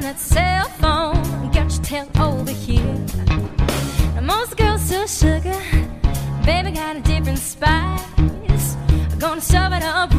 that cell phone, get your tail over here. Now, most girls still sugar, baby got a different spice. Gonna shove it up